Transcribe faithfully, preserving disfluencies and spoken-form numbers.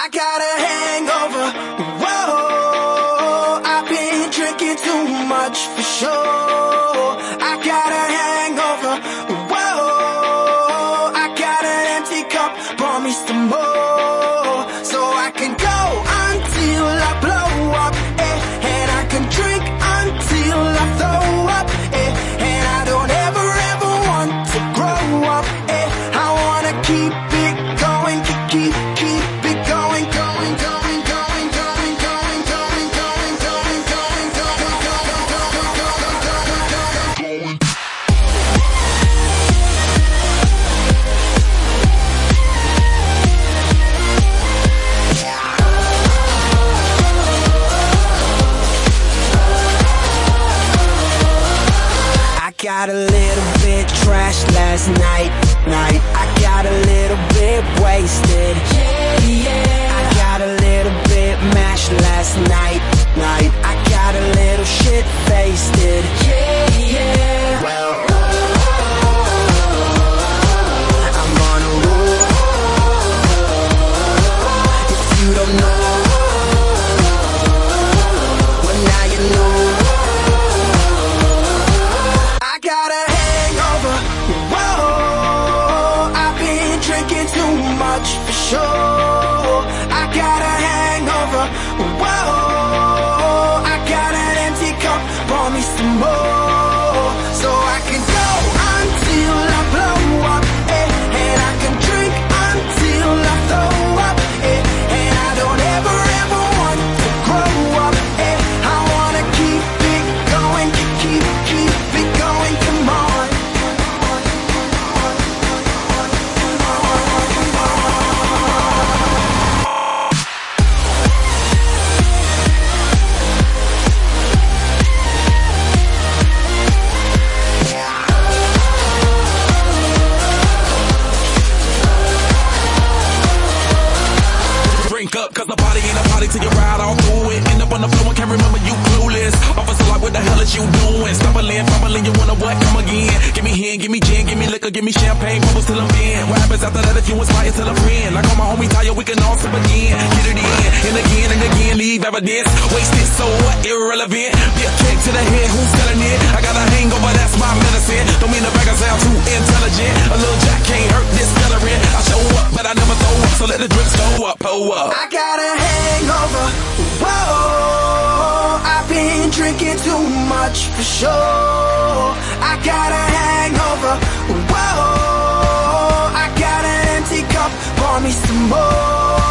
I got a hangover, whoa, I've been drinking too much for sure. I got a hangover, whoa, I got an empty cup, pour me some more, so I can go until I blow up, eh, and I can drink until I throw up, eh, and I don't ever ever want to grow up, eh, I wanna keep it going, keep, keep, keep it going, going, going, going, going, going, going, going, going, going, going, going, going, going. I got a little bit trashed last night, night. I got a little bit wasted, yeah, yeah. I got a little bit mashed last night, night. I got a little shit faced, yeah, yeah. Well, I'm on a roll. If you don't know, well now you know. I got a hangover, whoa, I've been drinking too much for sure. I got a hangover, whoa, I got an empty cup, pour me some more, so I can go until I blow up, eh, and I can drink until I throw up, eh, and I don't ever ever want to grow up, eh, I wanna keep it going, keep, keep, keep it going, come on. Drink up, cause the party ain't a party till you ride all through it. End up on the floor and can't remember you clueless. Officer like, what the hell is you doing? Stumbling, fumbling, you wanna what? Come again. Give me hen, give me gin, give me liquor, give me champagne, bubbles till I'm in. What happens after that if you inspire till a friend? Like all my homies tired, we can all sip again. Get it in, and again and again, leave evidence. Wasted, so what? Irrelevant. Be a kick to the head, who's telling it? I got a hangover, that's my medicine. Don't mean to brag, I sound too intelligent. A little jack can't hurt this veteran. I show up, but I never throw up, so let the drinks go up, pull up. I got a hangover, whoa, I've been drinking too much for sure. I got a hangover, whoa, I got an empty cup, pour me some more.